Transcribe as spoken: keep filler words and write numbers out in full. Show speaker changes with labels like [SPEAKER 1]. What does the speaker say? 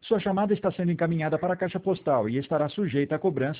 [SPEAKER 1] Sua chamada está sendo encaminhada para a caixa postal e estará sujeita a cobrança